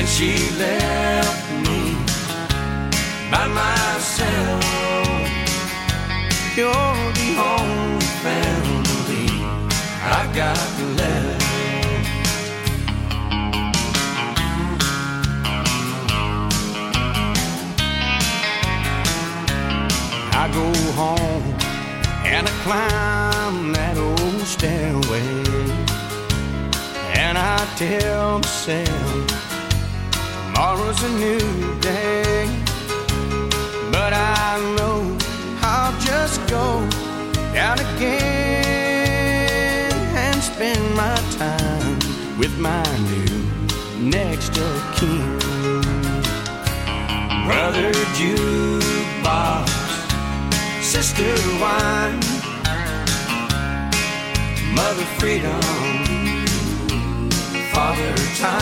since she left me by myself. You're the only family I've got left. I go home and I climb that old stairway, and I tell myself tomorrow's a new day. But I know I'll just go down again and spend my time with my new next of kin. Brother jukebox, sister wine, mother freedom, father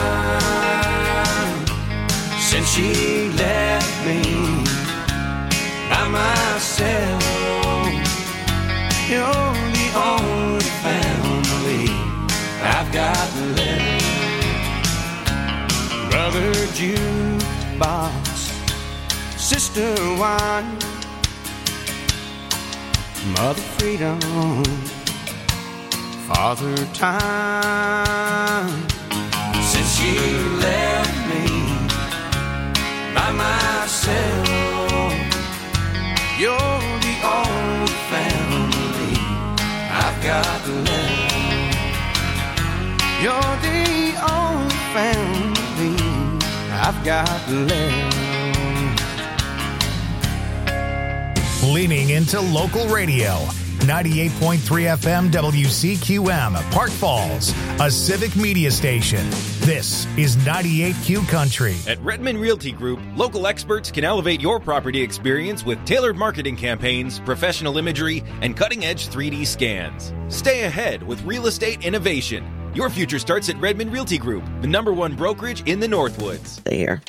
time, since she left me by myself. You're the only family I've got left. Brother jukebox, sister wine, mother freedom, father time, since she left me by myself. You're the only family I've got left. You're the only family I've got left. Leaning into local radio. 98.3 FM WCQM, Park Falls, a civic media station. This is 98Q Country. At Redmond Realty Group, local experts can elevate your property experience with tailored marketing campaigns, professional imagery, and cutting-edge 3D scans. Stay ahead with real estate innovation. Your future starts at Redmond Realty Group, the #1 brokerage in the Northwoods. There.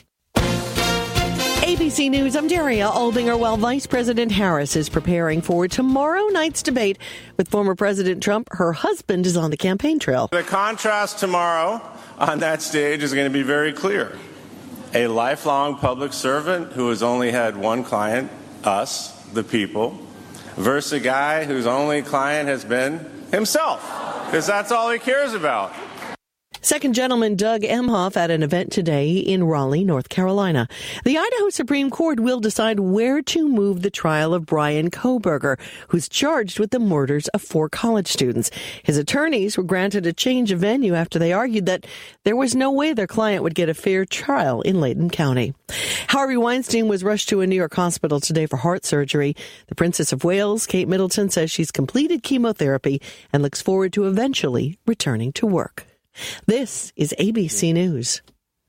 ABC News, I'm Daria Aldinger. While Vice President Harris is preparing for tomorrow night's debate with former President Trump, her husband is on the campaign trail. The contrast tomorrow on that stage is going to be very clear. A lifelong public servant who has only had one client, us, the people, versus a guy whose only client has been himself, because that's all he cares about. Second Gentleman Doug Emhoff at an event today in Raleigh, North Carolina. The Idaho Supreme Court will decide where to move the trial of Brian Kohberger, who's charged with the murders of 4 college students. His attorneys were granted a change of venue after they argued that there was no way their client would get a fair trial in Layton County. Harvey Weinstein was rushed to a New York hospital today for heart surgery. The Princess of Wales, Kate Middleton, says she's completed chemotherapy and looks forward to eventually returning to work. This is ABC News.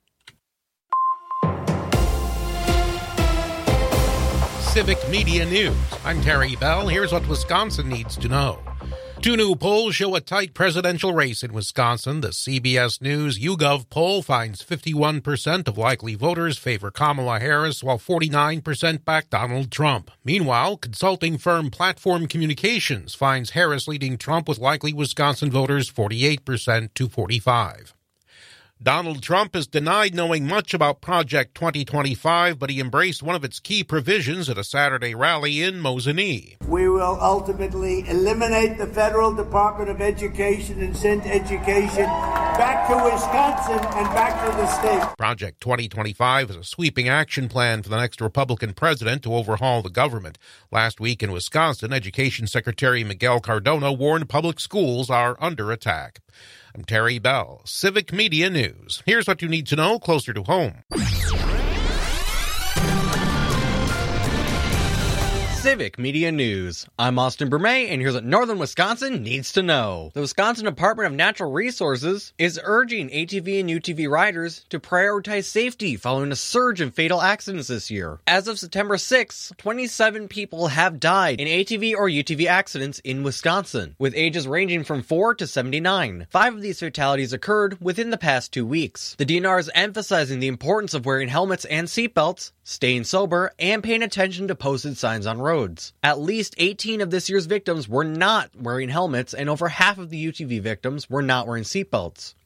Civic Media News. I'm Terry Bell. Here's what Wisconsin needs to know. 2 new polls show a tight presidential race in Wisconsin. The CBS News YouGov poll finds 51% of likely voters favor Kamala Harris, while 49% back Donald Trump. Meanwhile, consulting firm Platform Communications finds Harris leading Trump with likely Wisconsin voters 48% to 45%. Donald Trump has denied knowing much about Project 2025, but he embraced one of its key provisions at a Saturday rally in Mosinee. We will ultimately eliminate the Federal Department of Education and send education back to Wisconsin and back to the state. Project 2025 is a sweeping action plan for the next Republican president to overhaul the government. Last week in Wisconsin, Education Secretary Miguel Cardona warned public schools are under attack. I'm Terry Bell, Civic Media News. Here's what you need to know closer to home. Civic Media News. I'm Austin Bermay, and here's what Northern Wisconsin needs to know. The Wisconsin Department of Natural Resources is urging ATV and UTV riders to prioritize safety following a surge in fatal accidents this year. As of September 6, 27 people have died in ATV or UTV accidents in Wisconsin, with ages ranging from 4 to 79. 5 of these fatalities occurred within the past 2 weeks. The DNR is emphasizing the importance of wearing helmets and seatbelts, staying sober, and paying attention to posted signs on roads. At least 18 of this year's victims were not wearing helmets, and over half of the UTV victims were not wearing seatbelts.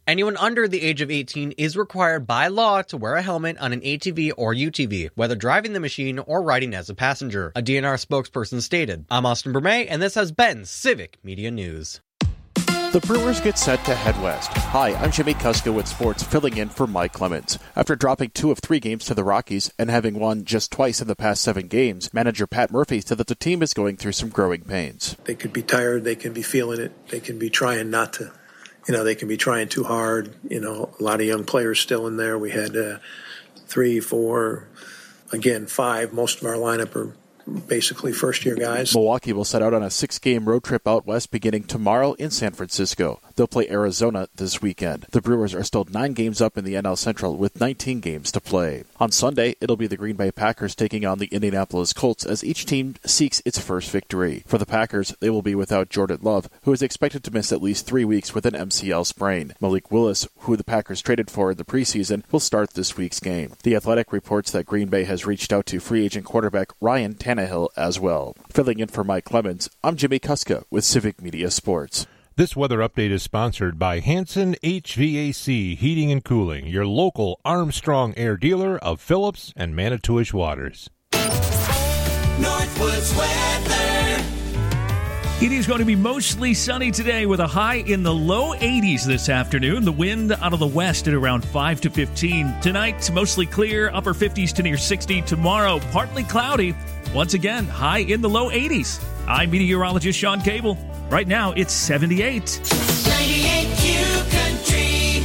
Anyone under the age of 18 is required by law to wear a helmet on an ATV or UTV, whether driving the machine or riding as a passenger, a DNR spokesperson stated. I'm Austin Bermay, and this has been Civic Media News. The Brewers get set to head west. Hi, I'm Jimmy Kuska with sports, filling in for Mike Clemens. After dropping 2 of 3 games to the Rockies and having won just twice in the past 7 games, manager Pat Murphy said that the team is going through some growing pains. They could be tired, they can be feeling it, they can be trying not to, they can be trying too hard. A lot of young players still in there. We had 3, 4, again 5. Most of our lineup are basically first-year guys. Milwaukee will set out on a 6-game road trip out west beginning tomorrow in San Francisco. They'll play Arizona this weekend. The Brewers are still 9 games up in the NL Central with 19 games to play. On Sunday, it'll be the Green Bay Packers taking on the Indianapolis Colts as each team seeks its first victory. For the Packers, they will be without Jordan Love, who is expected to miss at least 3 weeks with an MCL sprain. Malik Willis, who the Packers traded for in the preseason, will start this week's game. The Athletic reports that Green Bay has reached out to free agent quarterback Ryan Tannehill as well. Filling in for Mike Clemens, I'm Jimmy Kuska with Civic Media Sports. This weather update is sponsored by Hanson HVAC Heating and Cooling, your local Armstrong Air dealer of Phillips and Manitowish Waters. Northwoods weather. It is going to be mostly sunny today with a high in the low 80s this afternoon. The wind out of the west at around 5 to 15. Tonight, mostly clear, upper 50s to near 60. Tomorrow, partly cloudy. Once again, high in the low 80s. I'm meteorologist Sean Cable. Right now, it's 78. 98 Q Country.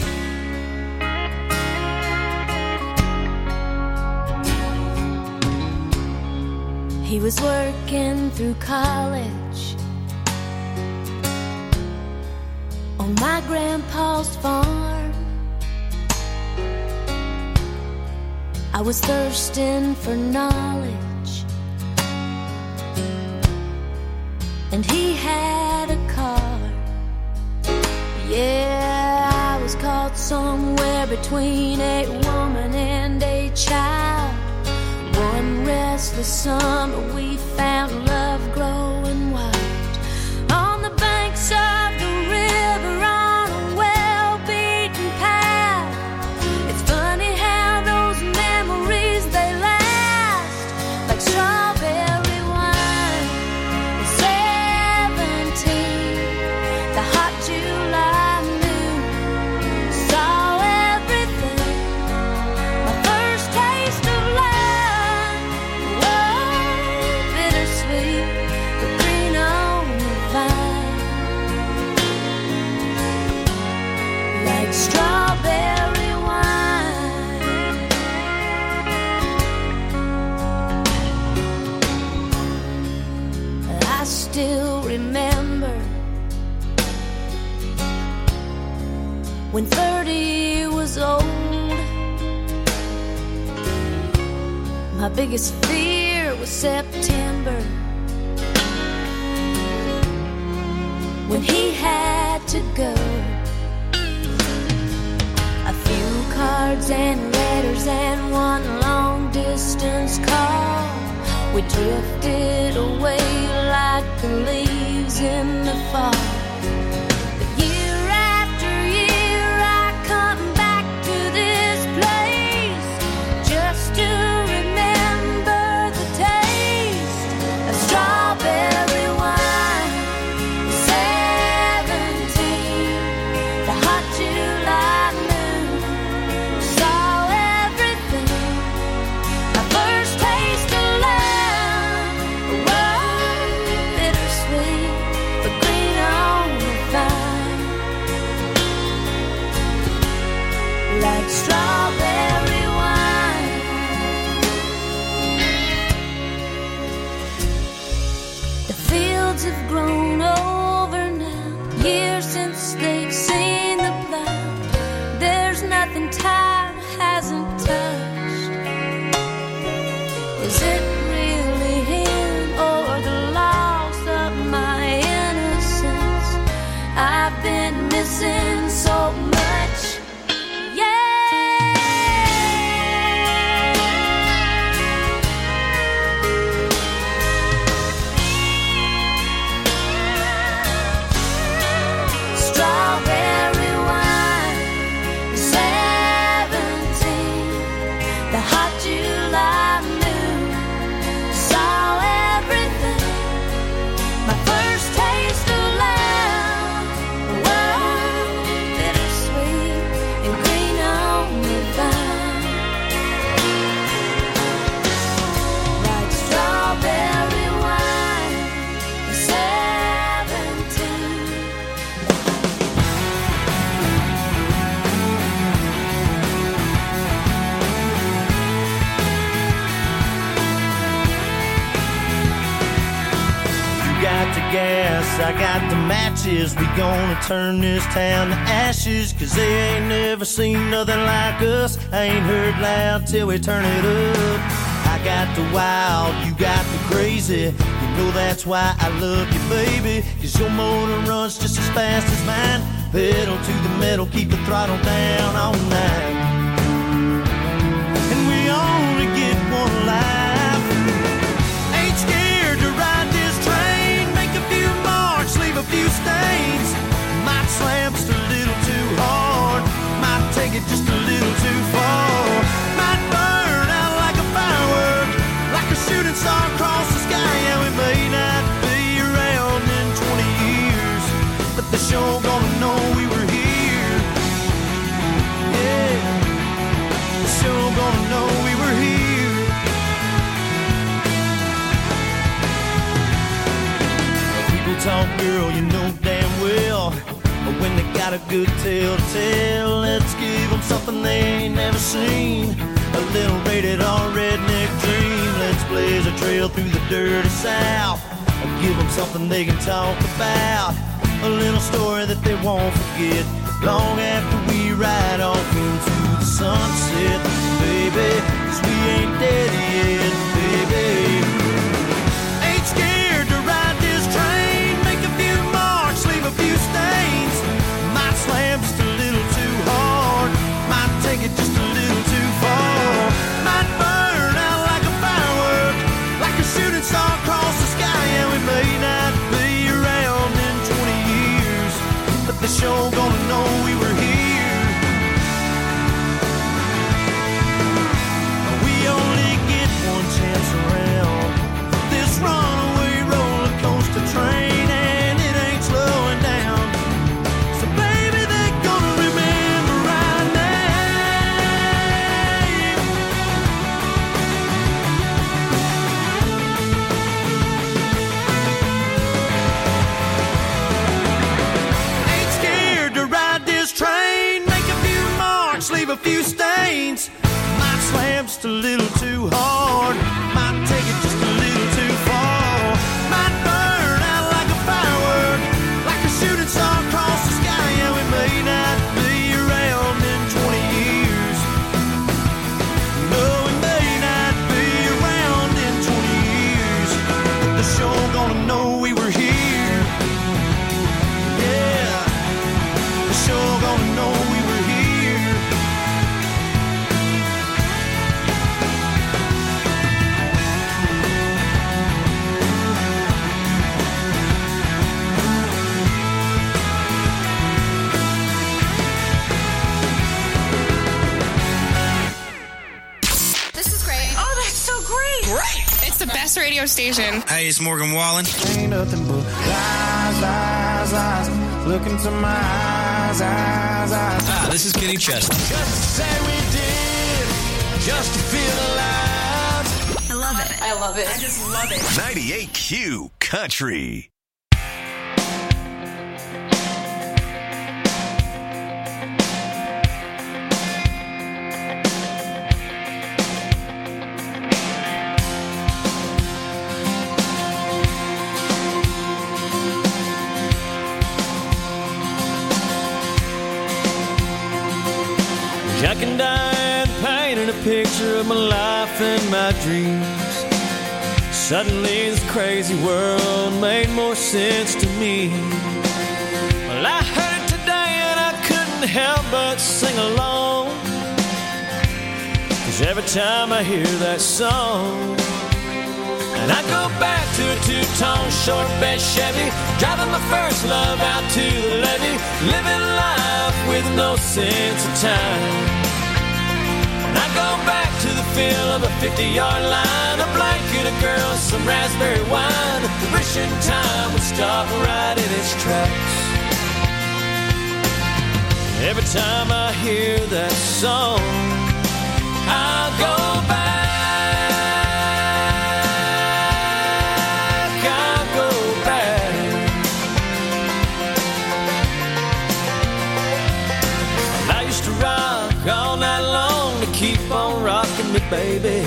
He was working through college on my grandpa's farm. I was thirsting for knowledge, and he had a car. Yeah, I was caught somewhere between a woman and a child. One restless summer we found love growing wild on the banks of the river on a well-beaten path. It's funny how those memories, they last like strawberry wine. 17, the hot July noon, saw everything. My first taste of love, whoa, bittersweet, but green on the vine, like strawberry wine. I still remember when 30 was old. My biggest fear was September, when he had to go. A few cards and letters and one long distance call. We drifted away like the leaves in the fall. But year after year I come back to this place just to remember the taste of strawberry wine. 17, the hot July noon, saw everything. My first taste of love, whoa, bittersweet, but green on the vine, like strawberry wine. The fields have grown over now, years since they've seen the plow. There's nothing time hasn't touched. Is it really him or the loss of my innocence? I've been missing so much. Strawberry wine. I got the matches. We gonna turn this town to ashes, 'cause they ain't never seen nothing like us. I ain't heard loud till we turn it up. I got the wild, you got the crazy. You know that's why I love you, baby, 'cause your motor runs just as fast as mine. Pedal to the metal, keep the throttle down all night. And we only get one life. Ain't scared to ride this train. Make a few marks, leave a few stains. Might slam just a little too hard. Might take it just a little too far. Might burn out like a firework, like a shooting star across the sky. Yeah, we may not be around in 20 years, but the show gonna know we were here. Yeah, the show gonna know we were here. People talk, girl, you know damn well, but when they got a good tale to tell, let's give them something they ain't never seen. A little rated R redneck dream. Let's blaze a trail through the dirty South. Give them something they can talk about. A little story that they won't forget long after we ride off into the sunset, baby, 'cause we ain't dead yet, baby. Ain't scared to ride this train. Make a few marks, leave a few stains. Might slam just a little too hard. Might take it just a little too far. Might burn out like a firework, like a shooting star across the sky. And we may not be around in 20 years, but the show gonna know we were here. We only get one chance around this runaway roller coaster train, and it ain't slowing down. So baby, they're gonna remember our name. Ain't scared to ride this train. Make a few marks, leave a few stains. Might slam just a little too hard. Might take it just a little too far. Might burn out like a firework, like a shooting star across the sky. And we may not be around in 20 years. No, we may not be around in 20 years. The show gonna know we were here. Yeah, the show gonna know we were here. This is great. Oh, that's so great. Great. It's the best radio station. Hey, it's Morgan Wallen. Ain't nothing but lies, lies, lies. Look into my eyes, eyes, eyes. Ah, this is Kenny Chesney. Just to say we did, just to feel alive. I love it. I love it. I just love it. 98Q Country. Jack and Diane painted a picture of my life and my dreams. Suddenly this crazy world made more sense to me. Well, I heard it today and I couldn't help but sing along, 'cause every time I hear that song, and I go back to a two-tone short bed Chevy, driving my first love out to the levee, living life with no sense of time. And I go back to the feel of a 50-yard line, a blanket, a girl, some raspberry wine, wishing time would stop right in its tracks. Every time I hear that song, I'll go back. All night long to keep on rocking me, baby.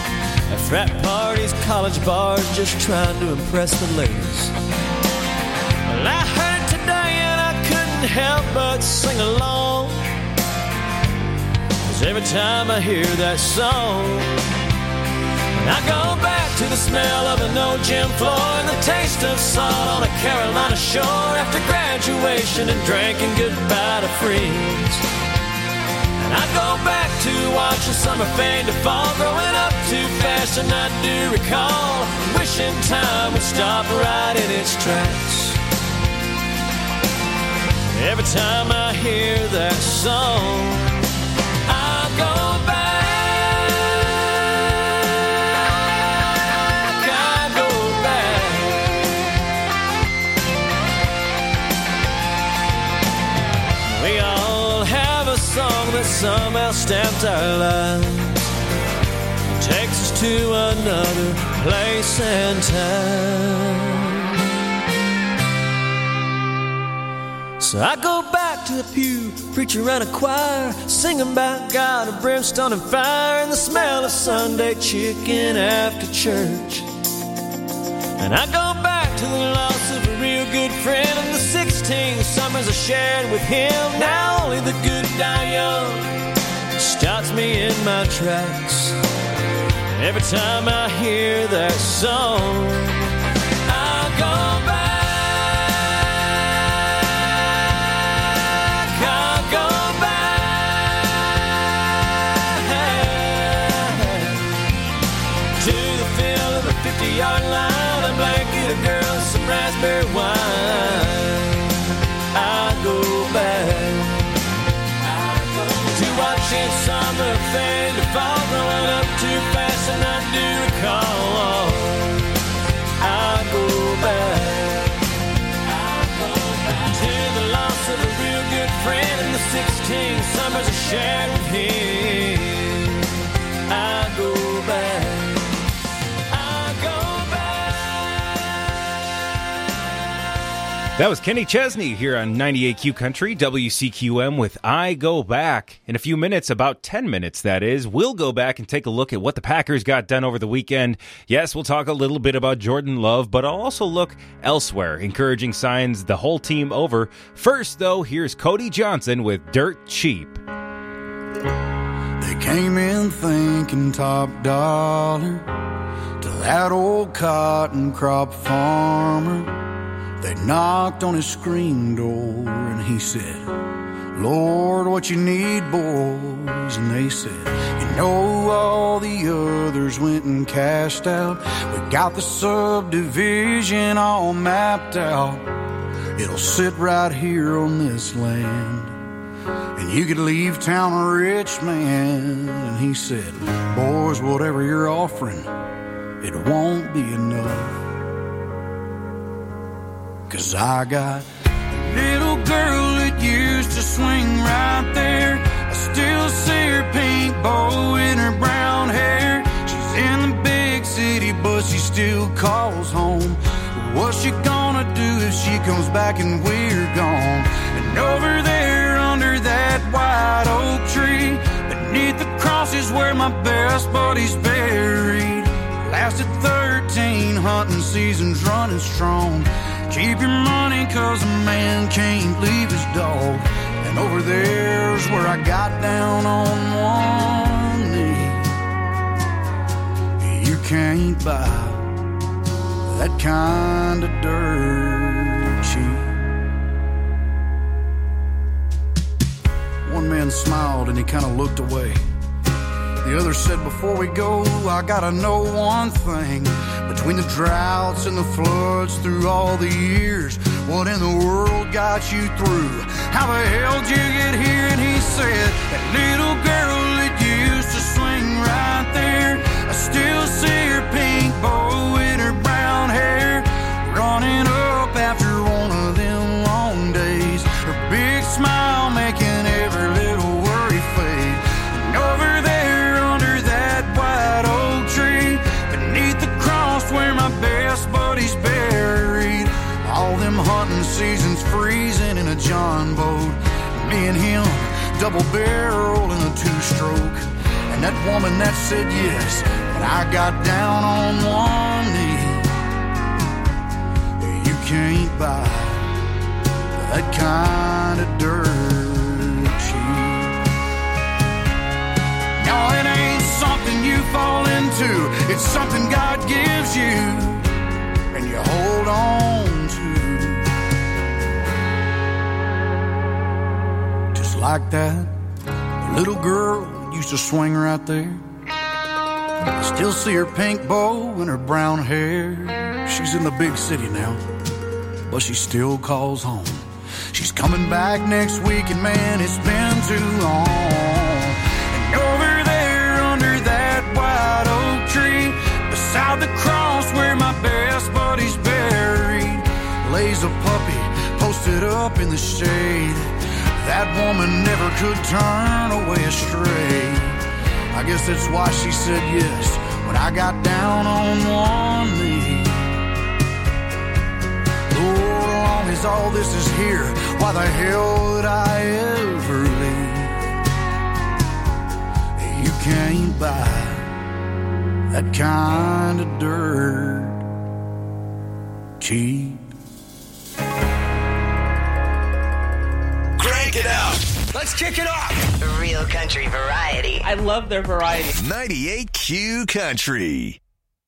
At frat parties, college bars, just trying to impress the ladies. Well, I heard it today and I couldn't help but sing along. 'Cause every time I hear that song, I go back to the smell of an old gym floor and the taste of salt on a Carolina shore after graduation and drinking goodbye to friends. And I go back to watching summer fade to fall, growing up too fast and I do recall wishing time would stop right in its tracks. Every time I hear that song, I go back. Song that somehow stamped our lives, takes us to another place and time. So I go back to the pew, preacher and a choir, singing about God of brimstone and fire, and the smell of Sunday chicken after church. And I go back to the loss of a real good friend and the 16 summers I shared with him. Now only the good die young stops me in my tracks. Every time I hear that song, I go back, I go back to the feel of a 50-yard line, blanket, a girl, some raspberry wine. I go back to watching summer fade to fall, growing up too fast and I do recall. I go back to the loss of a real good friend and the 16 summers I shared with him. I go back. That was Kenny Chesney here on 98Q Country, WCQM with I Go Back. In a few minutes, about 10 minutes that is, we'll go back and take a look at what the Packers got done over the weekend. Yes, we'll talk a little bit about Jordan Love, but I'll also look elsewhere, encouraging signs the whole team over. First, though, here's Cody Johnson with Dirt Cheap. They came in thinking top dollar to that old cotton crop farmer. They knocked on his screen door and he said, Lord, what you need, boys? And they said, you know, all the others went and cashed out. We got the subdivision all mapped out. It'll sit right here on this land, and you could leave town a rich man. And he said, boys, whatever you're offering, it won't be enough. 'Cause I got a little girl that used to swing right there. I still see her pink bow in her brown hair. She's in the big city, but she still calls home. What's she gonna do if she comes back and we're gone? And over there under that white oak tree, beneath the cross is where my best buddy's buried. Lasted 13 hunting seasons running strong. Keep your money 'cause a man can't leave his dog. And over there's where I got down on one knee. You can't buy that kind of dirt cheap. One man smiled and he kind of looked away. The other said, before we go, I gotta know one thing. Between the droughts and the floods through all the years, what in the world got you through? How the hell did you get here? And he said, that little girl that used to swing right there, I still see her pink bow in her brown hair, running up after one of them long days. Her big smile making every little worry fade. And over there under that white oak tree, beneath the cross where my best buddy's buried, all them hunting seasons freezing in a John boat, me and him double barrel in a two-stroke. And that woman that said yes, and I got down on one knee. You can't buy that kind of dirt cheap. No, it ain't something you fall into. It's something God gives you and you hold on to. Just like that, the little girl used to swing right there. I still see her pink bow and her brown hair. She's in the big city now, but she still calls home. She's coming back next week, and man, it's been too long. And over there under that white oak tree, beside the cross where my best buddy's buried, lays a puppy posted up in the shade. That woman never could turn away astray. I guess that's why she said yes when I got down on one knee. Lord, as long as all this is here, why the hell would I ever leave? You can't buy that kind of dirt cheap. Crank it up. Let's kick it off. Real country variety. I love their variety. 98Q Country.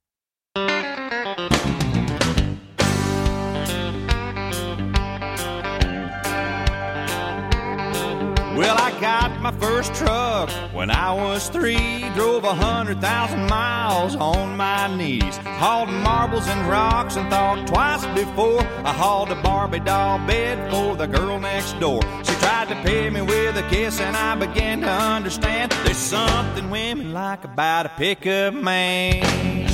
Well, I got my first truck when I was 3. Drove 100,000 miles on my knees. Hauled marbles and rocks and thought twice before I hauled a Barbie doll bed for the girl next door. She tried to pay me with a kiss and I began to understand there's something women like about a pickup man.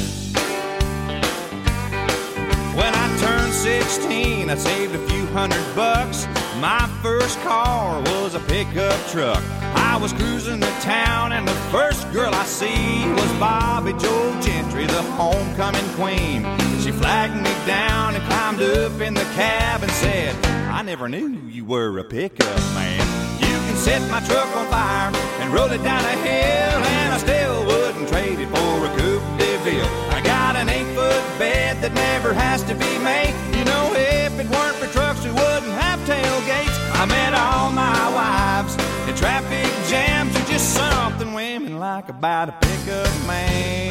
When I turned 16, I saved a few $100. My first car was a pickup truck. I was cruising to town and the first girl I see was Bobby Joe Gentry, the homecoming queen. She flagged me down and climbed up in the cab and said, I never knew you were a pickup man. You can set my truck on fire and roll it down a hill, and I still wouldn't trade it for a Coupe de Ville. I got an 8-foot bed that never has to be made. You know, if it weren't for trucks, we wouldn't have tailgates. I met all my wives in traffic jams. Are just something women like about a pickup man.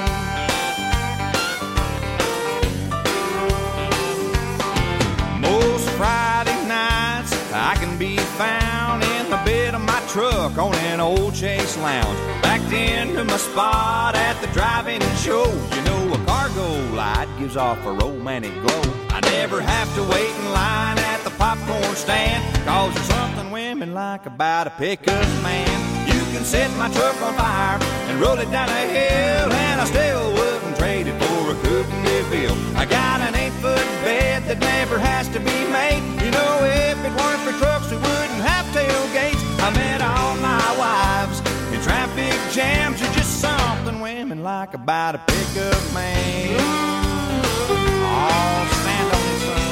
Most Friday nights I can be found in the bed of my truck on an old Chase Lounge, backed into my spot at the drive-in show. You know, a cargo light gives off a romantic glow. I never have to wait in line at the popcorn stand, 'cause there's something women like about a pickup man. You can set my truck on fire and roll it down a hill, and I still wouldn't trade it for a Coupe de Ville. I got an 8-foot bed that never has to be made. You know, if it weren't for trucks, we wouldn't have tailgates. I met all my wives in traffic jams. Are just something women like about a pickup man. Oh, stand on this side.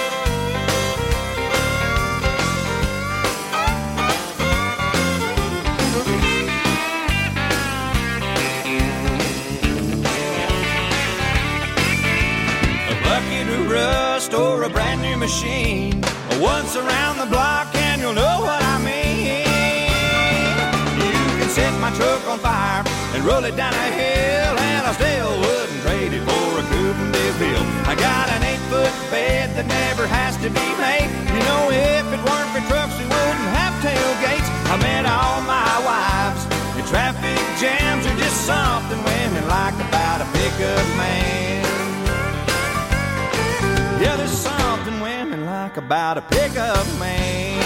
A bucket of rust or a brand new machine, once around the block and you'll know what I mean. You can set my truck on fire and roll it down a hill, and I still wouldn't trade it for a Coupe de Ville. I got an 8-foot bed that never has to be made. You know, if it weren't for trucks, we wouldn't have tailgates. I met all my wives in traffic jams. Are just something women like about a pickup man. Yeah, there's something women like about a pickup man.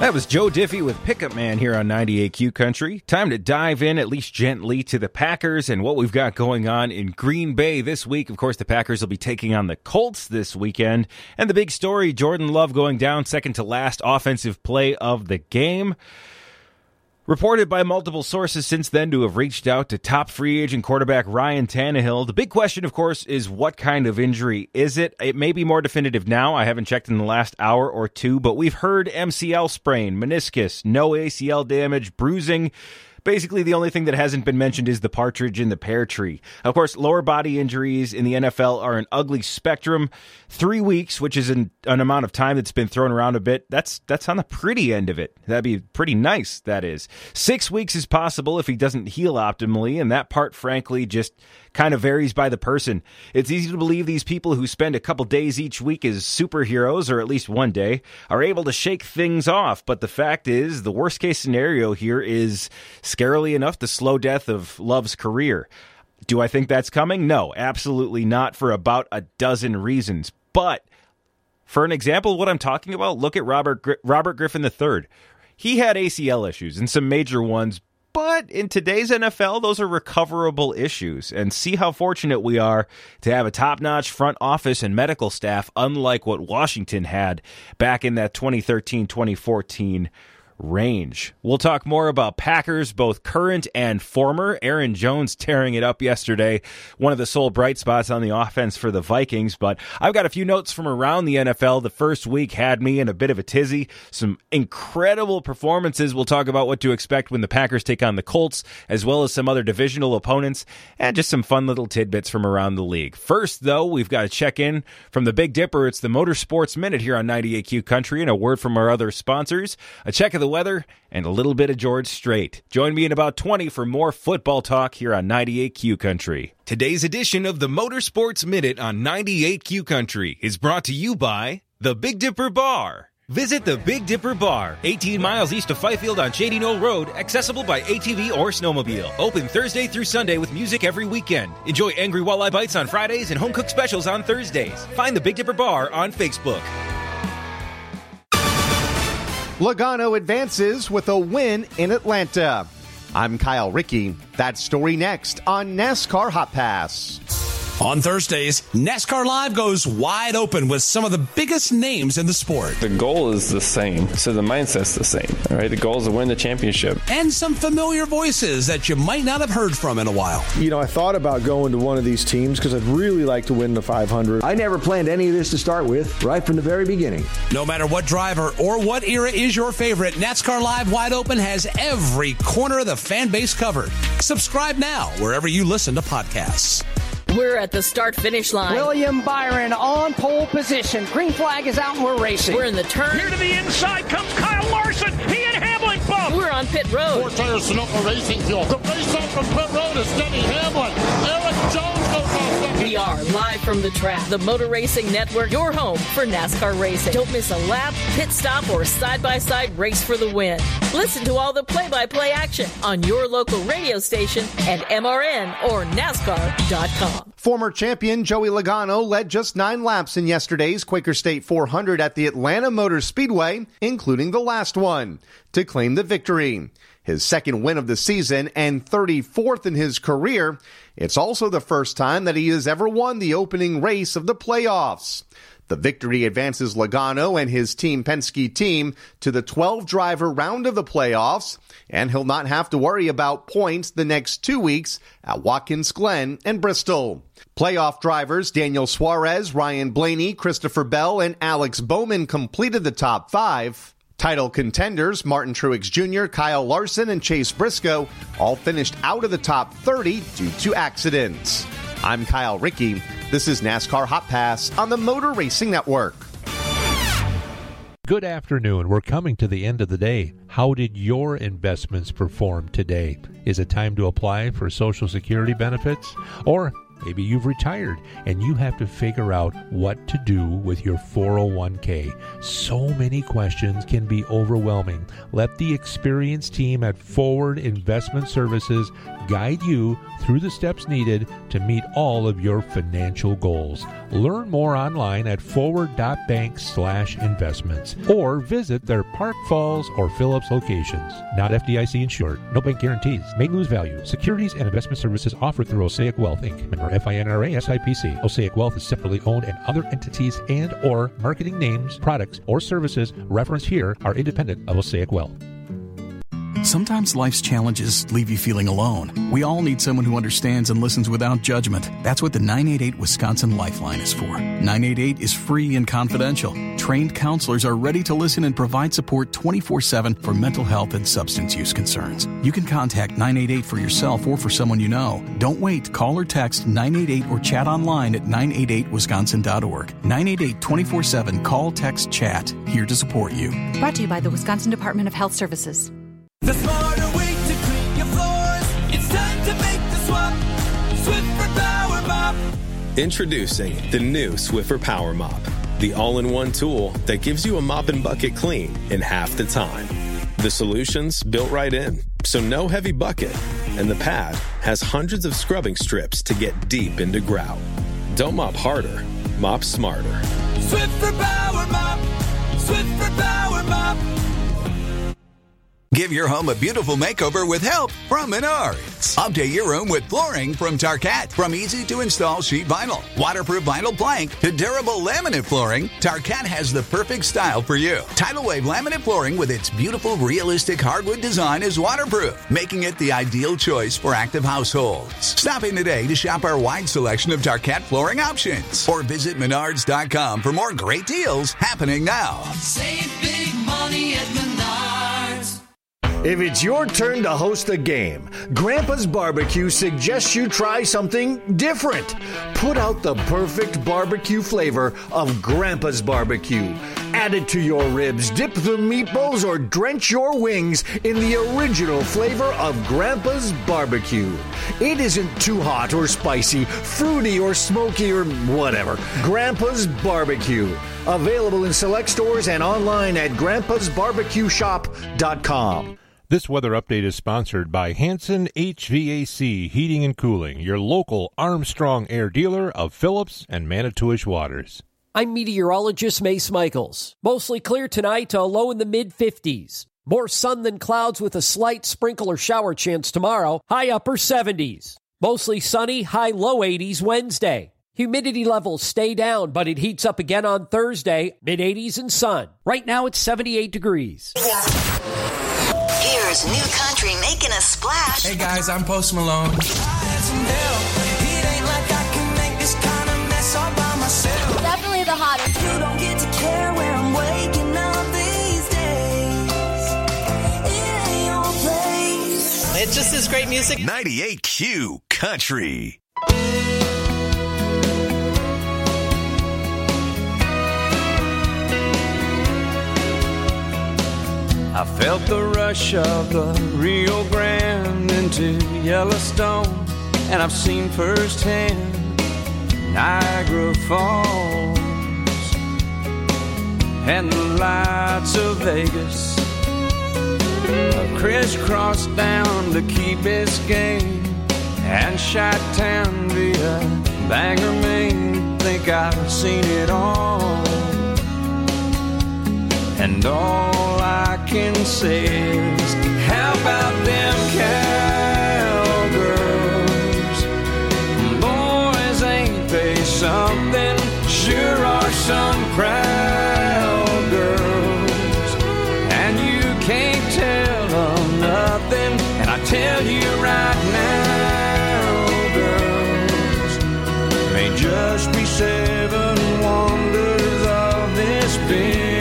That was Joe Diffie with Pickup Man here on 98Q Country. Time to dive in, at least gently, to the Packers and what we've got going on in Green Bay this week. Of course, the Packers will be taking on the Colts this weekend. And the big story, Jordan Love going down, second to last offensive play of the game. Reported by multiple sources since then to have reached out to top free agent quarterback Ryan Tannehill. The big question, of course, is what kind of injury is it? It may be more definitive now. I haven't checked in the last hour or two, but we've heard MCL sprain, meniscus, no ACL damage, bruising. Basically, the only thing that hasn't been mentioned is the partridge in the pear tree. Of course, lower body injuries in the NFL are an ugly spectrum. 3 weeks, which is an amount of time that's been thrown around a bit, that's on the pretty end of it. That'd be pretty nice, that is. 6 weeks is possible if he doesn't heal optimally, and that part, frankly, just kind of varies by the person. It's easy to believe these people who spend a couple days each week as superheroes, or at least one day, are able to shake things off. But the fact is, the worst case scenario here is scarily enough the slow death of Love's career. Do I think that's coming? No, absolutely not, for about a dozen reasons. But for an example of what I'm talking about, look at Robert Griffin III. He had ACL issues and some major ones, but in today's NFL, those are recoverable issues. And see how fortunate we are to have a top-notch front office and medical staff, unlike what Washington had back in that 2013-2014 range. We'll talk more about Packers, both current and former. Aaron Jones tearing it up yesterday, one of the sole bright spots on the offense for the Vikings. But I've got a few notes from around the NFL. The first week had me in a bit of a tizzy. Some incredible performances. We'll talk about what to expect when the Packers take on the Colts, as well as some other divisional opponents, and just some fun little tidbits from around the league. First, though, we've got to check in from the Big Dipper. It's the Motorsports Minute here on 98Q Country, and a word from our other sponsors, a check of the weather, and a little bit of George Strait. Join me in about 20 for more football talk here on 98Q Country. Today's edition of the Motorsports Minute on 98Q Country is brought to you by the Big Dipper Bar. Visit the Big Dipper Bar, 18 miles east of Fifield on Shady Knoll Road, accessible by ATV or snowmobile. Open Thursday through Sunday with music every weekend. Enjoy Angry Walleye Bites on Fridays and home cooked specials on Thursdays. Find the Big Dipper Bar on Facebook. Logano advances with a win in Atlanta. I'm Kyle Rickey. That story next on NASCAR Hot Pass. On Thursdays, NASCAR Live goes wide open with some of the biggest names in the sport. The goal is the same, so the mindset's the same. All right, the goal is to win the championship. And some familiar voices that you might not have heard from in a while. You know, I thought about going to one of these teams because I'd really like to win the 500. I never planned any of this to start with, right from the very beginning. No matter what driver or what era is your favorite, NASCAR Live Wide Open has every corner of the fan base covered. Subscribe now wherever you listen to podcasts. We're at the start-finish line. William Byron on pole position. Green flag is out and we're racing. We're in the turn. Here to the inside comes Kyle Larson. He and Hamlin bump. We're on pit road. 4 tires Sunoco Racing Fuel. The race up from pit road is Denny Hamlin. Eric Jones goes off second. We are live from the track. The Motor Racing Network, your home for NASCAR racing. Don't miss a lap, pit stop, or side-by-side race for the win. Listen to all the play-by-play action on your local radio station and MRN or NASCAR.com. Former champion Joey Logano led just 9 laps in yesterday's Quaker State 400 at the Atlanta Motor Speedway, including the last one, to claim the victory. His second win of the season and 34th in his career. It's also the first time that he has ever won the opening race of the playoffs. The victory advances Logano and his Team Penske team to the 12-driver round of the playoffs, and he'll not have to worry about points the next 2 weeks at Watkins Glen and Bristol. Playoff drivers Daniel Suarez, Ryan Blaney, Christopher Bell, and Alex Bowman completed the top 5. Title contenders Martin Truex Jr., Kyle Larson, and Chase Briscoe all finished out of the top 30 due to accidents. I'm Kyle Rickey. This is NASCAR Hot Pass on the Motor Racing Network. Good afternoon. We're coming to the end of the day. How did your investments perform today? Is it time to apply for Social Security benefits? Or maybe you've retired and you have to figure out what to do with your 401k. So many questions can be overwhelming. Let the experienced team at Forward Investment Services guide you through the steps needed to meet all of your financial goals. Learn more online at forward.bank/investments or visit their Park Falls or Phillips locations. Not FDIC insured. No bank guarantees. May lose value. Securities and investment services offered through Osaic Wealth, Inc. Member FINRA SIPC. Osaic Wealth is separately owned, and other entities and or marketing names, products, or services referenced here are independent of Osaic Wealth. Sometimes life's challenges leave you feeling alone. We all need someone who understands and listens without judgment. That's what the 988 Wisconsin Lifeline is for. 988 is free and confidential. Trained counselors are ready to listen and provide support 24/7 for mental health and substance use concerns. You can contact 988 for yourself or for someone you know. Don't wait. Call or text 988 or chat online at 988wisconsin.org. 988 24/7. Call, text, chat. Here to support you. Brought to you by the Wisconsin Department of Health Services. The smarter way to clean your floors. It's time to make the swap. Swiffer Power Mop. Introducing the new Swiffer Power Mop, the all-in-one tool that gives you a mop and bucket clean in half the time. The solution's built right in, so no heavy bucket, and the pad has hundreds of scrubbing strips to get deep into grout. Don't mop harder, mop smarter. Swiffer Power Mop. Swiffer Power Mop. Give your home a beautiful makeover with help from Menards. Update your room with flooring from Tarkett. From easy-to-install sheet vinyl, waterproof vinyl plank, to durable laminate flooring, Tarkett has the perfect style for you. Tidal Wave laminate flooring with its beautiful, realistic hardwood design is waterproof, making it the ideal choice for active households. Stop in today to shop our wide selection of Tarkett flooring options, or visit Menards.com for more great deals happening now. Save big money at Menards. If it's your turn to host a game, Grandpa's Barbecue suggests you try something different. Put out the perfect barbecue flavor of Grandpa's Barbecue. Add it to your ribs, dip the meatballs, or drench your wings in the original flavor of Grandpa's Barbecue. It isn't too hot or spicy, fruity or smoky or whatever. Grandpa's Barbecue. Available in select stores and online at grandpasbarbecueshop.com. This weather update is sponsored by Hanson HVAC Heating and Cooling, your local Armstrong Air dealer of Phillips and Manitowish Waters. I'm meteorologist Mace Michaels. Mostly clear tonight to a low in the mid-50s. More sun than clouds with a slight sprinkle or shower chance tomorrow, high upper 70s. Mostly sunny, high low 80s Wednesday. Humidity levels stay down, but it heats up again on Thursday, mid-80s and sun. Right now it's 78 degrees. Here's New Country making a splash. Hey guys, I'm Post Malone. Definitely the hottest. You don't get to care where I'm waking up these days. It ain't your place. It just is great music. 98Q Country. I felt the rush of the Rio Grande into Yellowstone, and I've seen firsthand Niagara Falls and the lights of Vegas. I crisscrossed down to Key Biscayne and Chi-Town via Bangor, Maine. Think I've seen it all, and all I can say is, how about them cowgirls? Boys, ain't they something? Sure are some proud girls, and you can't tell them nothing. And I tell you right now, girls, may just be 7 wonders of this big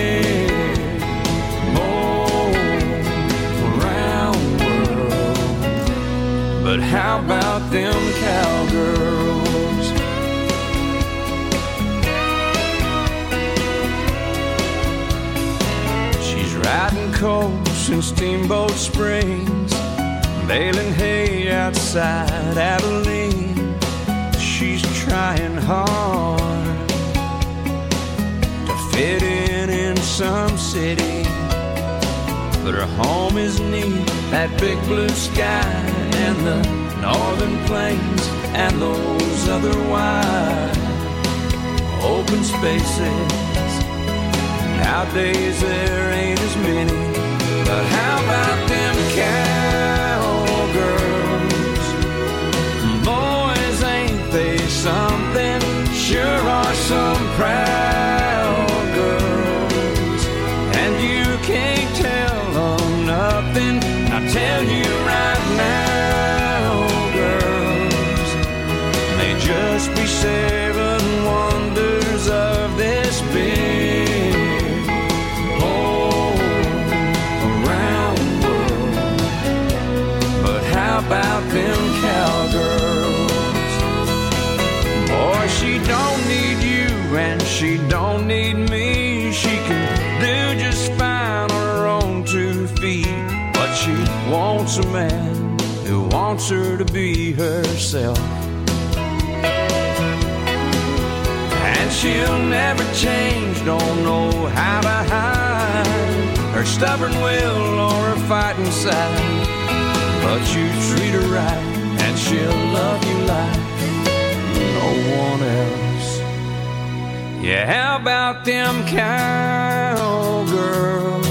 but how about them cowgirls? She's riding coast in Steamboat Springs, baling hay outside Abilene. She's trying hard to fit in some city, but her home is neath that big blue sky and the northern plains and those other wide open spaces. Nowadays there ain't as many, but how about them cowgirls? Boys, ain't they something? Sure are some proud girls, and you can't tell them nothing. I'll tell you right now, girls, they just be 7 wonders of this big all-around world. But how about them cowgirls? Boy, she don't need you and she don't need me. She can do just fine on her own 2 feet. But she wants a man who wants her to be herself. And she'll never change, don't know how to hide her stubborn will or her fighting side. But you treat her right and she'll love you like no one else. Yeah, how about them cowgirls?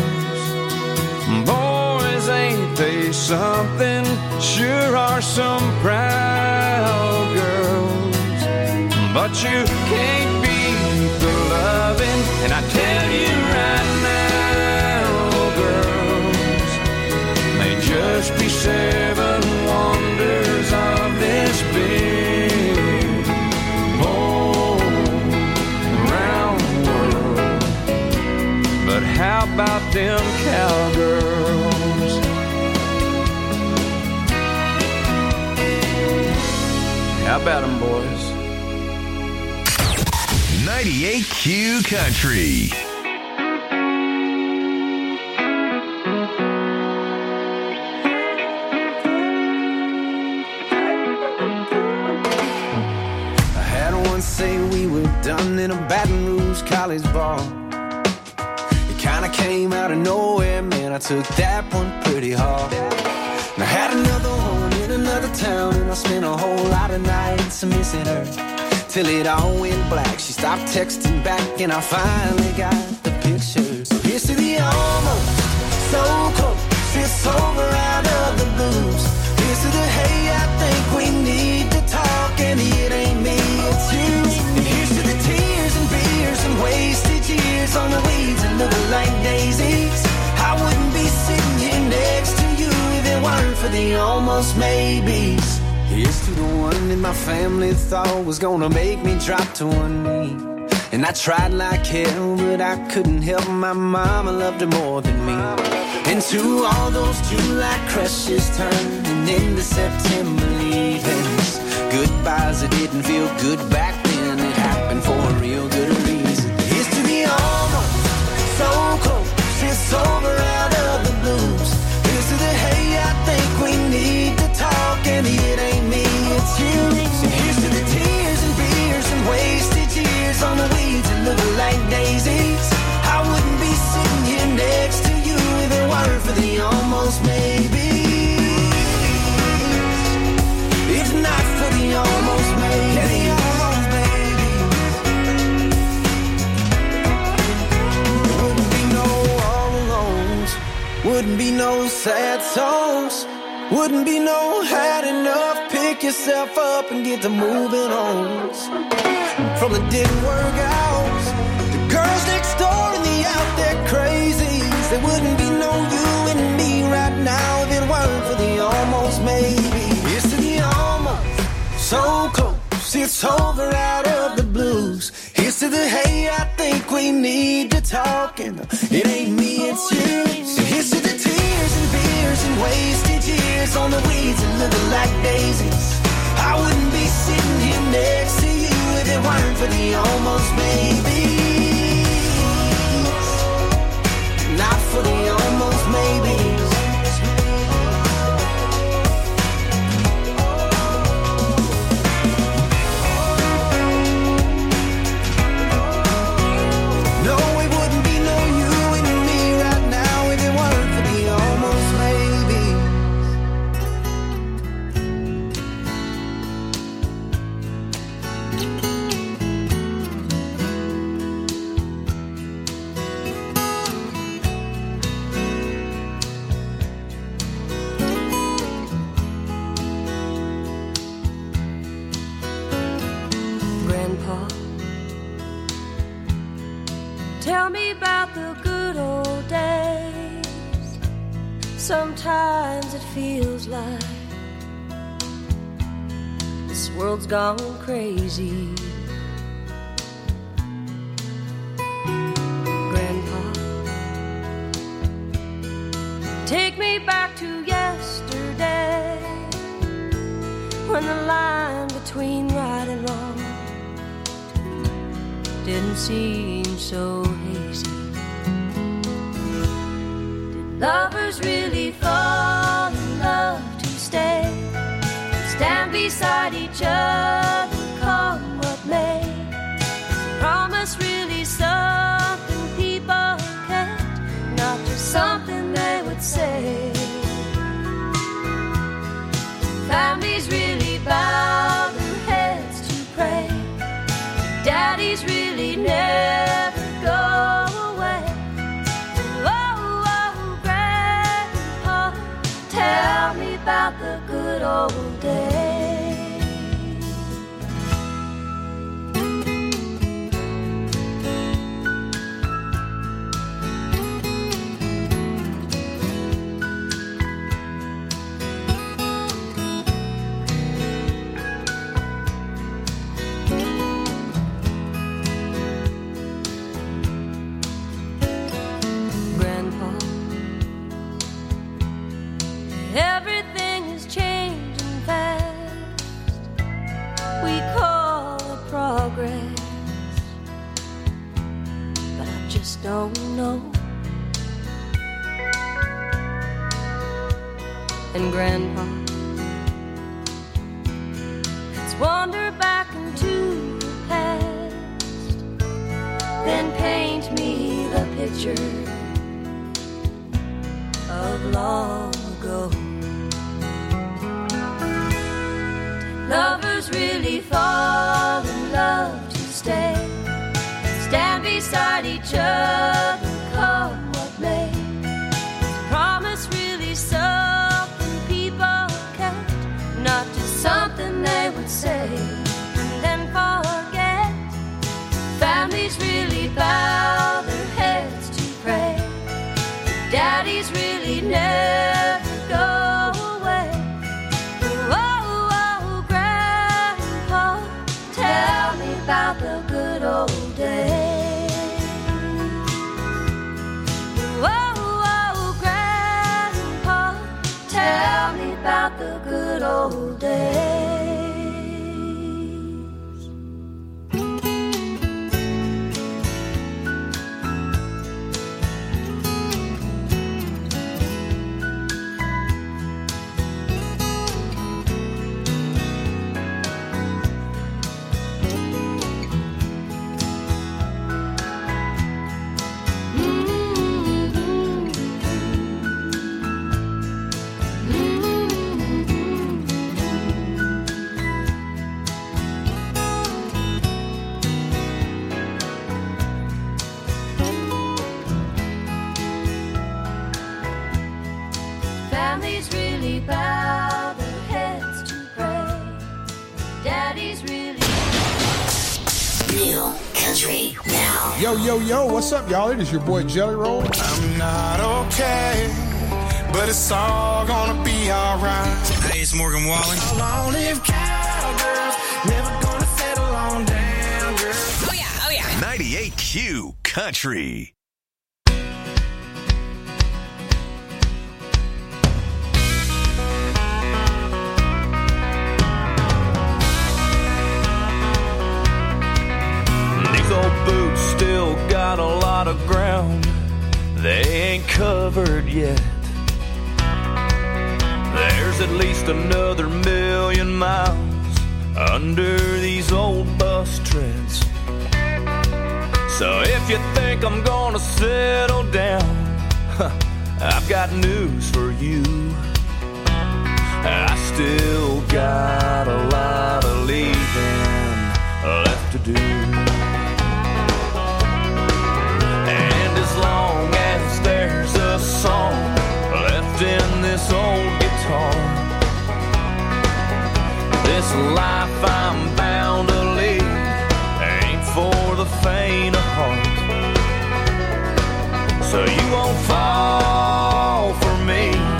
Boys, ain't they something? Sure are some proud girls, but you can't beat the loving. And I tell you right now, girls, they just be 7 wonders of this big all-around world. But how about them cowgirls? How about them, boys? 98Q Country. I had one say we were done in a Baton Rouge college bar. It kinda came out of nowhere, man, I took that one pretty hard. And I had another one in another town, and I spent a whole lot of nights missing her. Till it all went black, she stopped texting back, and I finally got the picture. So here's to the almost, so close, it's over out of the blues. Here's to the hey, I think we need to talk, and it ain't me, it's you. And here's to the tears and beers and wasted years on the weeds that look like daisies. I wouldn't be sitting here next to you if it weren't for the almost maybes. Here's to the one that my family thought was gonna make me drop to one knee. And I tried like hell, but I couldn't help. My mama loved her more than me. And to all those July crushes turning into September leavings, goodbyes that didn't feel good back then, it happened for a real good reason. Here's to the almost, so close, it's over out of the blues. Here's to the hey, I think we need to talk, and it ain't me, it's you. So here's to the tears and beers and wasted years on the weeds that look like daisies. I wouldn't be sitting here next to you if it weren't for the almost maybes. If not for the almost maybes. Wouldn't be no all alones, wouldn't be no sad songs, wouldn't be no had enough. Pick yourself up and get to moving on. From the didn't work out, the girls next door and the out there crazies. There wouldn't be no you and me right now if it weren't for the almost maybe. It's to the almost, so close, it's over out of the blues. Here's to the hey, I think we need to talk, and it ain't me, it's you. So here's to the tears and beers and wasted years on the weeds that look like daisies. I wouldn't be sitting here next to you if it weren't for the almost maybes. Not for the almost maybes. No, it wouldn't be no you and me right now if it weren't for the almost maybes. Sometimes it feels like this world's gone crazy. Grandpa, take me back to yesterday, when the line between right and wrong didn't seem so hazy. Did lovers really fall in love to stay and stand beside each other, come what may? Is promise really something people kept, not just something they would say? Families really bow their heads to pray. Daddies really never go away. Oh, oh, Grandpa, tell me about the good old days. Everything is changing fast. We call it progress, but I just don't know. And Grandpa, let's wander back into the past, then paint me the picture of long ago. Lovers really fall in love to stay, stand beside each other, come what may. Is promise really something people kept, not just something they would say and then forget? Families really bow their heads to pray. Daddies really never go away. Oh, oh, Grandpa, tell me about the good old days. Oh, oh, Grandpa, tell me about the good old days. Families really bow their heads to pray. Daddies really. New country now. Yo, yo, yo, what's up, y'all? It is your boy Jelly Roll. I'm not okay, but it's all gonna be alright. Hey, it's Morgan Wallen. Long live cowgirls, never gonna settle on down, girl. Oh yeah, oh yeah. 98Q Country. These old boots still got a lot of ground they ain't covered yet. There's at least another 1,000,000 miles under these old bus treads. So if you think I'm gonna settle down, I've got news for you. I still got a lot of leaving left to do. And as long as there's a song left in this old guitar, this life I'm bound to lead ain't for the faint of heart. So you won't fall for me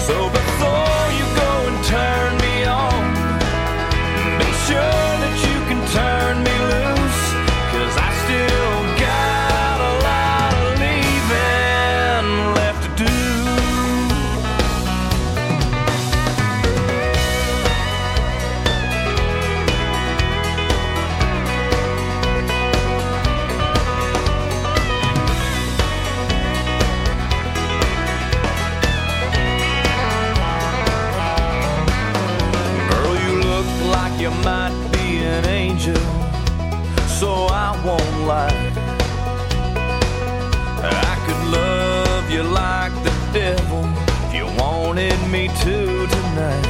So before you go and turn me on, be sure that you can turn me loose, 'cause I still got a lot of leaving left to do. Girl, you look like you might be an angel, so I won't lie. I could love you like the devil if you wanted me to tonight.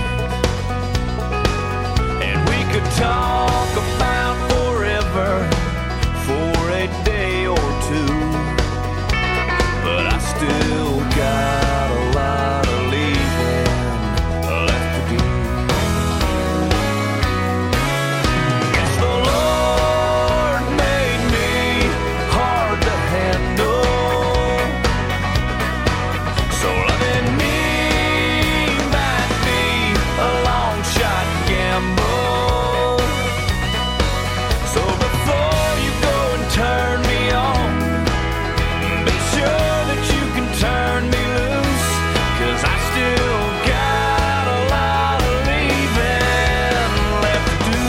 And we could talk about forever for a day or two, but I still got a lot of leaving left to do. Yes, the Lord made me hard to handle, so loving me might be a long shot gamble. So before you go and turn me on, be sure that you can turn me loose, 'cause I still got a lot of leaving left to do.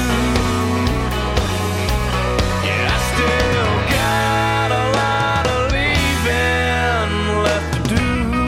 Yeah, I still got a lot of leaving left to do.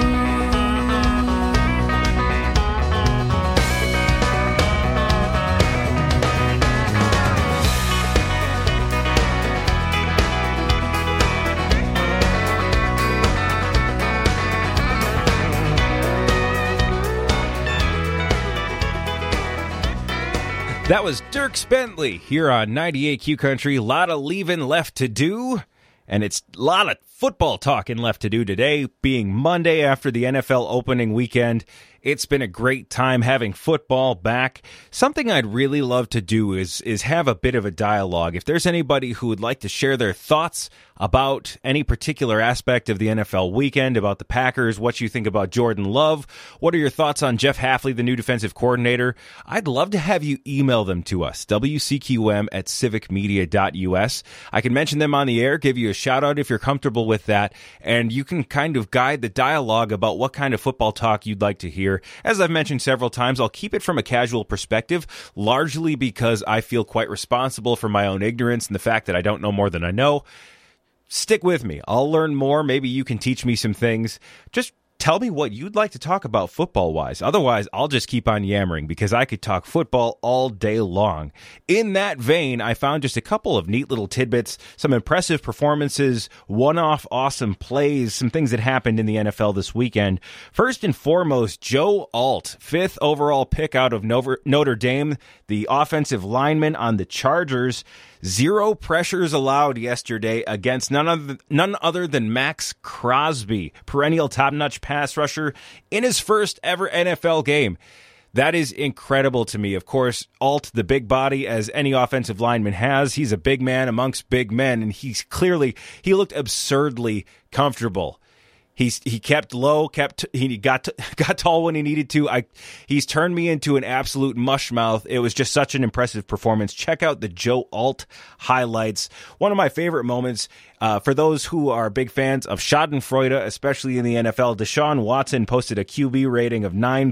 That was Dirk Bentley here on 98 Q Country. A lot of leaving left to do, and it's a lot of football talking left to do today, being Monday after the NFL opening weekend. It's been a great time having football back. Something I'd really love to do is have a bit of a dialogue. If there's anybody who would like to share their thoughts about any particular aspect of the NFL weekend, about the Packers, what you think about Jordan Love, what are your thoughts on Jeff Hafley, the new defensive coordinator, I'd love to have you email them to us, wcqm@civicmedia.us. I can mention them on the air, give you a shout out if you're comfortable with that, and you can kind of guide the dialogue about what kind of football talk you'd like to hear. As I've mentioned several times, I'll keep it from a casual perspective, largely because I feel quite responsible for my own ignorance and the fact that I don't know more than I know. Stick with me. I'll learn more. Maybe you can teach me some things. Just tell me what you'd like to talk about football-wise. Otherwise, I'll just keep on yammering because I could talk football all day long. In that vein, I found just a couple of neat little tidbits, some impressive performances, one-off awesome plays, some things that happened in the NFL this weekend. First and foremost, Joe Alt, 5th overall pick out of Notre Dame, the offensive lineman on the Chargers. 0 pressures allowed yesterday against none other than Max Crosby, perennial top-notch pass rusher in his first ever NFL game. That is incredible to me. Of course, Alt, the big body as any offensive lineman has, he's a big man amongst big men, and he looked absurdly comfortable. He kept low, he got tall when he needed to. He's turned me into an absolute mushmouth. It was just such an impressive performance. Check out the Joe Alt highlights. One of my favorite moments, for those who are big fans of Schadenfreude, especially in the NFL, Deshaun Watson posted a QB rating of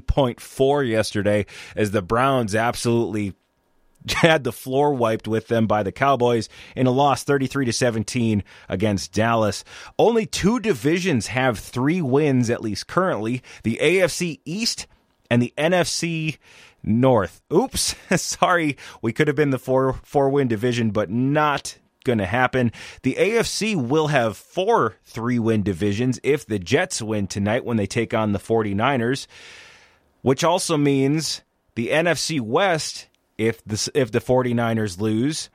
9.4 yesterday as the Browns absolutely had the floor wiped with them by the Cowboys in a loss 33-17 against Dallas. Only 2 divisions have 3 wins, at least currently, the AFC East and the NFC North. Oops, sorry, we could have been the 4-win division, but not going to happen. The AFC will have 4 3-win divisions if the Jets win tonight when they take on the 49ers, which also means the NFC West, if the 49ers lose,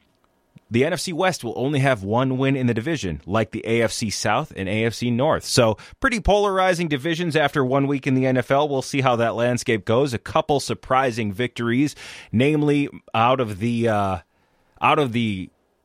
the NFC West will only have 1 win in the division, like the AFC South and AFC North. So pretty polarizing divisions after 1 week in the NFL. We'll see how that landscape goes. A couple surprising victories, namely out of the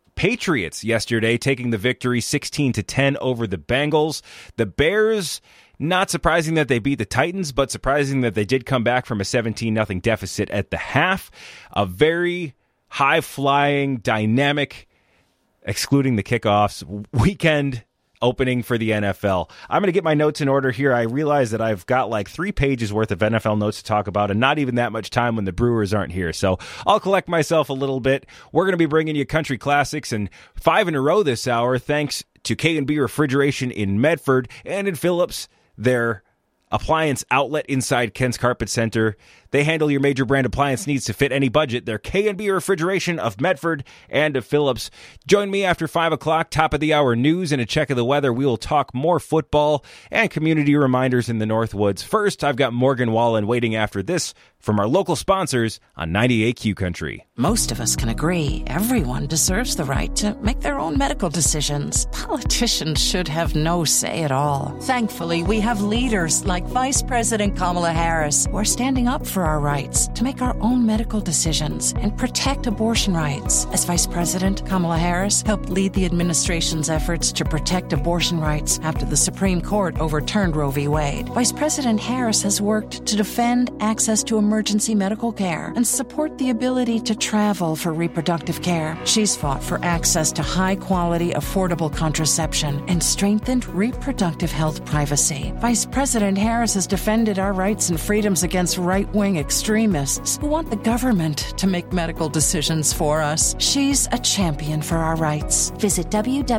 Patriots yesterday, taking the victory 16-10 over the Bengals. The Bears Not surprising that they beat the Titans, but surprising that they did come back from a 17-0 deficit at the half. A very high-flying, dynamic, excluding the kickoffs, weekend opening for the NFL. I'm going to get my notes in order here. I realize that I've got like 3 pages worth of NFL notes to talk about and not even that much time when the Brewers aren't here. So I'll collect myself a little bit. We're going to be bringing you country classics and 5 in a row this hour, thanks to K&B Refrigeration in Medford and in Phillips, their appliance outlet inside Ken's Carpet Center. They handle your major brand appliance needs to fit any budget. They're K&B Refrigeration of Medford and of Phillips. Join me after 5 o'clock, top of the hour news and a check of the weather. We will talk more football and community reminders in the Northwoods. First, I've got Morgan Wallen waiting after this from our local sponsors on 98Q Country. Most of us can agree everyone deserves the right to make their own medical decisions. Politicians should have no say at all. Thankfully, we have leaders like Vice President Kamala Harris who are standing up for our rights to make our own medical decisions and protect abortion rights. As Vice President, Kamala Harris helped lead the administration's efforts to protect abortion rights after the Supreme Court overturned Roe v. Wade. Vice President Harris has worked to defend access to emergency medical care and support the ability to travel for reproductive care. She's fought for access to high-quality, affordable contraception and strengthened reproductive health privacy. Vice President Harris has defended our rights and freedoms against right-wing extremists who want the government to make medical decisions for us. She's a champion for our rights. Visit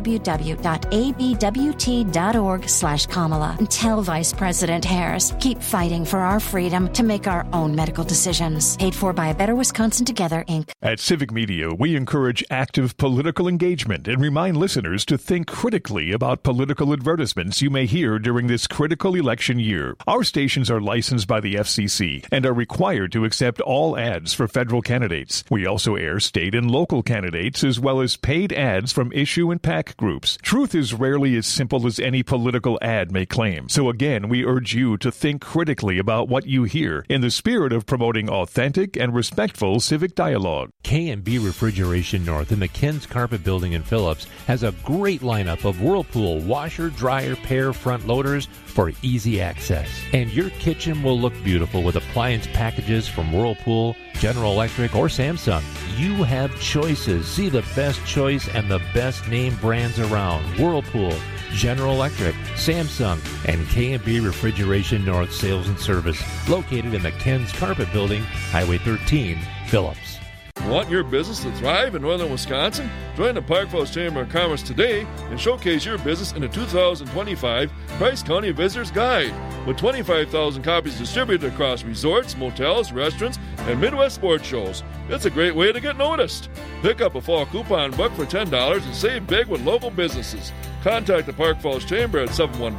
www.abwt.org/Kamala and tell Vice President Harris, keep fighting for our freedom to make our own medical decisions. Paid for by A Better Wisconsin Together, Inc. At Civic Media, we encourage active political engagement and remind listeners to think critically about political advertisements you may hear during this critical election year. Our stations are licensed by the FCC and are required to accept all ads for federal candidates. We also air state and local candidates as well as paid ads from issue and PAC groups. Truth is rarely as simple as any political ad may claim. So again, we urge you to think critically about what you hear in the spirit of promoting authentic and respectful civic dialogue. K&B Refrigeration North in the Ken's Carpet Building in Phillips has a great lineup of Whirlpool washer, dryer, pair front loaders for easy access. And your kitchen will look beautiful with appliance packages from Whirlpool, General Electric, or Samsung. You have choices. See the best choice and the best name brands around. Whirlpool, General Electric, Samsung, and K&B Refrigeration North Sales and Service, located in the Ken's Carpet Building, Highway 13, Phillips. Want your business to thrive in northern Wisconsin? Join the Park Falls Chamber of Commerce today and showcase your business in the 2025 Price County Visitor's Guide. With 25,000 copies distributed across resorts, motels, restaurants, and Midwest sports shows, it's a great way to get noticed. Pick up a fall coupon book for $10 and save big with local businesses. Contact the Park Falls Chamber at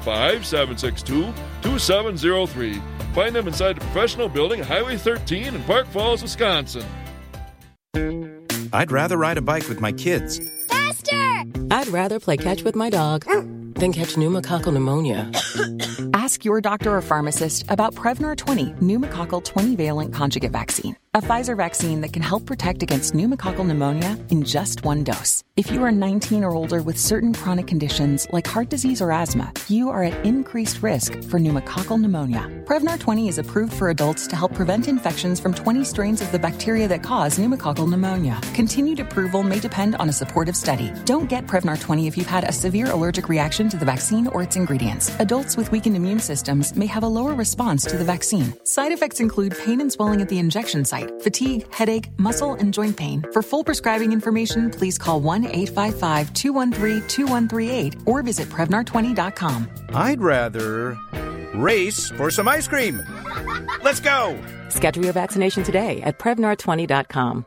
715-762-2703. Find them inside the professional building at Highway 13 in Park Falls, Wisconsin. I'd rather ride a bike with my kids. Faster! I'd rather play catch with my dog than catch pneumococcal pneumonia. Ask your doctor or pharmacist about Prevnar 20, pneumococcal 20-valent conjugate vaccine, a Pfizer vaccine that can help protect against pneumococcal pneumonia in just one dose. If you are 19 or older with certain chronic conditions like heart disease or asthma, you are at increased risk for pneumococcal pneumonia. Prevnar 20 is approved for adults to help prevent infections from 20 strains of the bacteria that cause pneumococcal pneumonia. Continued approval may depend on a supportive study. Don't get Prevnar 20 if you've had a severe allergic reaction to the vaccine or its ingredients. Adults with weakened immune systems may have a lower response to the vaccine. Side effects include pain and swelling at the injection site, fatigue, headache, muscle, and joint pain. For full prescribing information, please call 1-855-213-2138 or visit Prevnar20.com. I'd rather race for some ice cream. Let's go! Schedule your vaccination today at Prevnar20.com.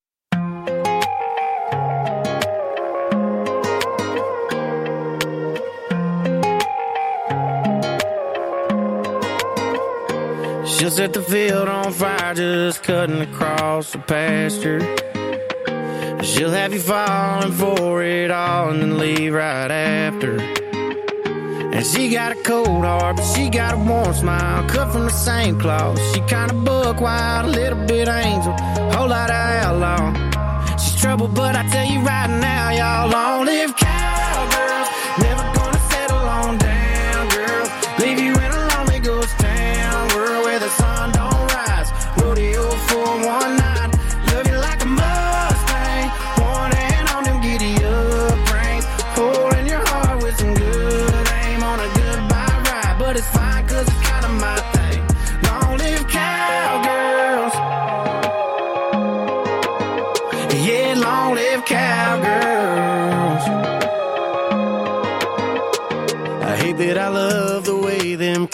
She'll set the field on fire just cutting across the pasture. She'll have you falling for it all and then leave right after. And she got a cold heart, but she got a warm smile, cut from the same cloth. She kind of buck wild, a little bit angel, whole lot of outlaw. She's trouble, but I tell you right now, y'all, long live cowgirls. Never gonna settle on down, girl. Leave you in a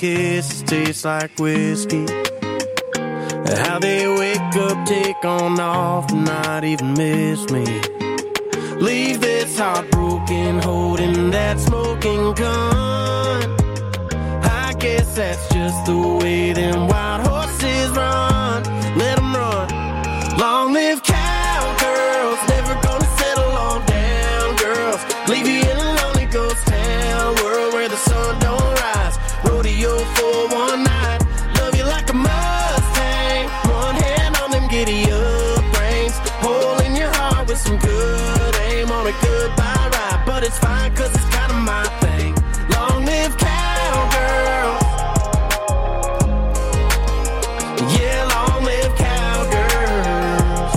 kisses taste like whiskey. How they wake up, take on off, and not even miss me. Leave this heart broken, holding that smoking gun. I guess that's just the way them wild horses run. Let them run. Long live cowgirls, never gonna settle on down girls. Leave you in a lonely ghost town, world where the sun don't rise. Rodeo for one night, love you like a Mustang. One hand on them giddy up reins, hole in your heart with some good aim on a goodbye ride. But it's fine cause it's kinda my thing. Long live cowgirls. Yeah, long live cowgirls.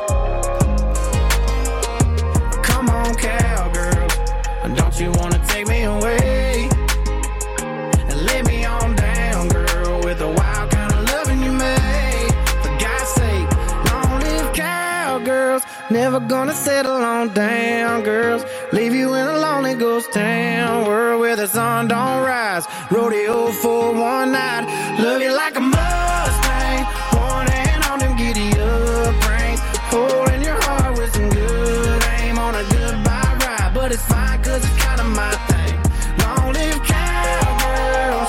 Come on, cowgirls. Don't you wanna take me away and lay me on down, girl, with the wild kind of loving you made? For God's sake, long live cowgirls. Never gonna settle on down, girls. Leave you in a lonely ghost town, world where the sun don't rise. Rodeo for one night, love you like a Mustang. One hand on them giddy up reins, holding your heart with some good aim on a goodbye ride. But it's fine cause it's kinda my thing. Long live cowgirls.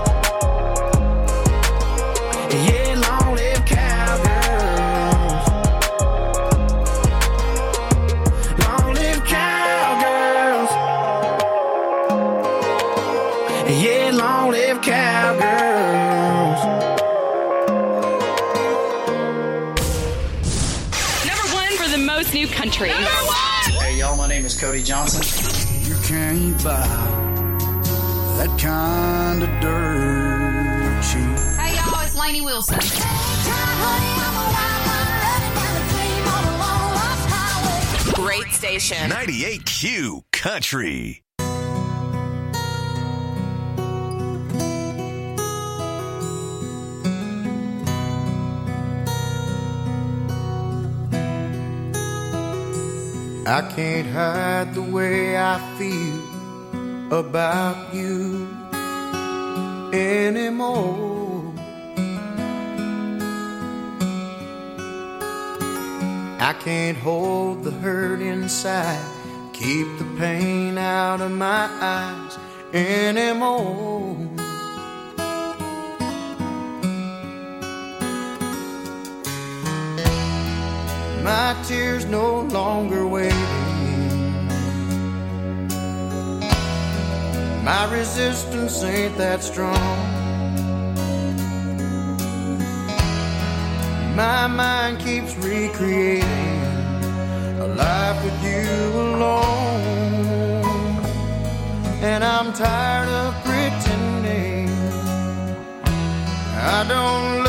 Yeah, long live cowgirls. Long live cowgirls. Yeah, long live cowgirls. Number one for the most new country. Number one! Hey, y'all, my name is Cody Johnson. You can't buy that kind of dirt cheap. Hey, y'all, it's Lainey Wilson. Great station. 98Q Country. I can't hide the way I feel about you anymore. I can't hold the hurt inside, keep the pain out of my eyes anymore. My tears no longer waiting. My resistance ain't that strong. My mind keeps recreating a life with you alone. And I'm tired of pretending I don't love